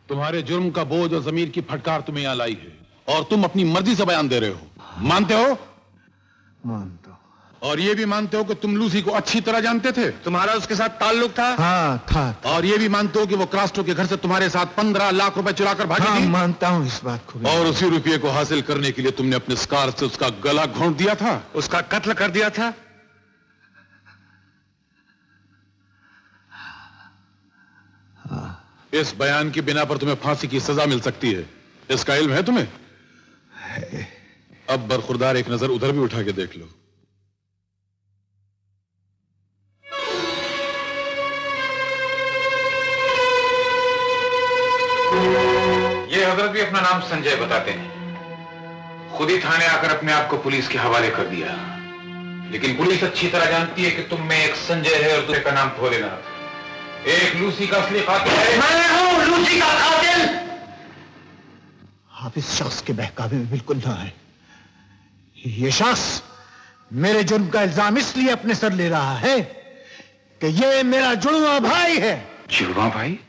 तुम्हारे जुर्म का बोझ और जमीर की फटकार तुम्हें यहां लाई है और तुम अपनी मर्जी से बयान दे रहे हो। मानते हो? मानता हूं। और ये भी मानते हो कि तुम लूसी को अच्छी तरह जानते थे? तुम्हारा उसके साथ ताल्लुक था? हाँ था। और ये भी मानते हो कि वो क्रास्टो के घर से तुम्हारे साथ 15 लाख रुपए चुरा कर भागी थी? मानता हूँ इस बात को। और उसी रुपये को हासिल करने के लिए तुमने अपने स्कार से उसका गला घोंट दिया था, उसका कत्ल कर दिया था? इस बयान की बिना पर तुम्हें फांसी की सजा मिल सकती है, इसका इल्म है तुम्हें? है। अब बरखुरदार एक नजर उधर भी उठा के देख लो। ये हजरत भी अपना नाम संजय बताते हैं, खुद ही थाने आकर अपने आप को पुलिस के हवाले कर दिया। लेकिन पुलिस अच्छी तरह जानती है कि तुम में एक संजय है और दूसरे का नाम भोलेनाथ। एक लूसी का असली कातिल है। मैं हूं लूसी का कातिल। आप इस शख्स के बहकावे में बिल्कुल ना है। ये शख्स मेरे जुर्म का इल्जाम इसलिए अपने सर ले रहा है कि ये मेरा जुड़वा भाई है। जुड़वा भाई?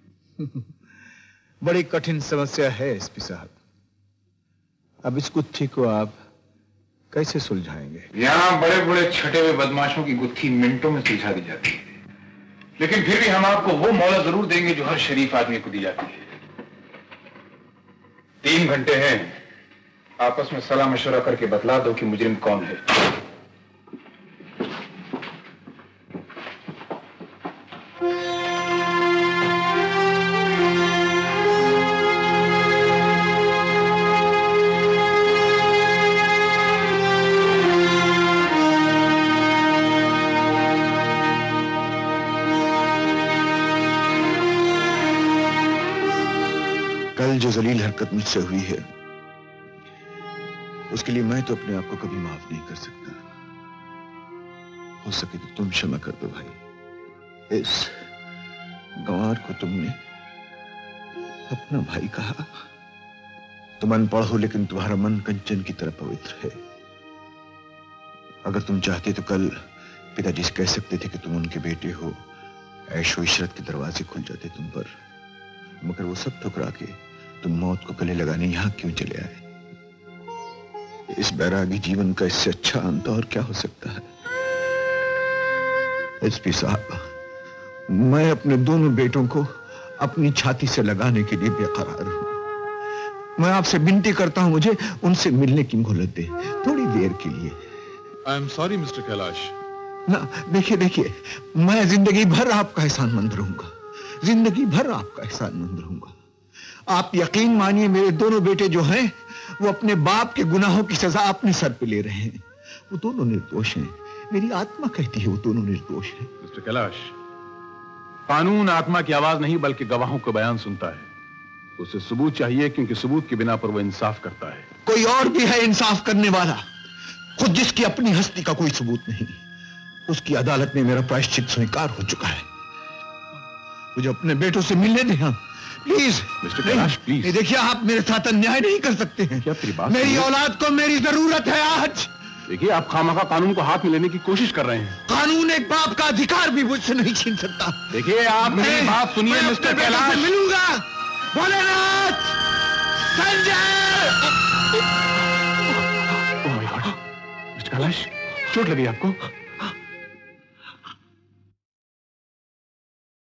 बड़ी कठिन समस्या है एसपी साहब। अब इस गुत्थी को आप कैसे सुलझाएंगे? यहां बड़े बड़े छठे हुए बदमाशों की गुत्थी मिनटों में सुलझा दी जाती है, लेकिन फिर भी हम आपको वो मोहलत जरूर देंगे जो हर शरीफ आदमी को दी जाती है। 3 घंटे हैं, आपस में सलाह मशवरा करके बतला दो कि मुजरिम कौन है। कल जो जलील हरकत मुझसे हुई है उसके लिए मैं तो अपने आप को कभी माफ नहीं कर सकता। हो सके तो तुम क्षमा कर दो भाई। इस गंवार को तुमने अपना भाई कहा। तुम अनपढ़ हो लेकिन तुम्हारा मन कंचन की तरह पवित्र है। अगर तुम चाहते तो कल पिताजी से कह सकते थे कि तुम उनके बेटे हो। ऐशो इशरत के दरवाजे खुल जाते तुम पर, मगर वो सब ठुकरा के तुम मौत को गले लगाने यहां क्यों चले आए? इस बैरागी जीवन का इससे अच्छा अंत और क्या हो सकता है? एसपी साहब, मैं अपने दोनों बेटों को अपनी छाती से लगाने के लिए बेकरार हूं। मैं आपसे विनती करता हूं, मुझे उनसे मिलने की मोहलत दे, थोड़ी देर के लिए। I am sorry mister Kailash. ना देखिए, मैं जिंदगी भर आपका एहसानमंद रहूंगा, जिंदगी भर आपका एहसानमंद रहूंगा। आप यकीन मानिए, मेरे दोनों बेटे जो हैं वो अपने बाप के गुनाहों की सजा अपने सर पे ले रहे हैं। वो दोनों निर्दोष हैं। मेरी आत्मा कहती है वो दोनों निर्दोष हैं। मिस्टर कैलाश, कानून आत्मा की आवाज नहीं बल्कि गवाहों को बयान सुनता है। उसे सबूत चाहिए, क्योंकि सबूत की बिना पर वो इंसाफ करता है। कोई और भी है इंसाफ करने वाला, खुद जिसकी अपनी हस्ती का कोई सबूत नहीं। उसकी अदालत में मेरा प्रायश्चित स्वीकार हो चुका है। मुझे अपने बेटों से मिलने दें। हाँ प्लीज मिस्टर कैलाश, प्लीज। देखिए, आप मेरे साथ अन्याय नहीं कर सकते हैं। क्या तेरी बात? मेरी औलाद को मेरी जरूरत है आज। देखिए, आप खामखा कानून को हाथ में लेने की कोशिश कर रहे हैं। कानून एक बाप का अधिकार भी मुझसे नहीं छीन सकता। देखिए, आप मेरी बात सुनिए मिस्टर कैलाश। मिलूंगा Bholenath, Sanjay. Oh my God, mister Kailash, चोट लगी आपको?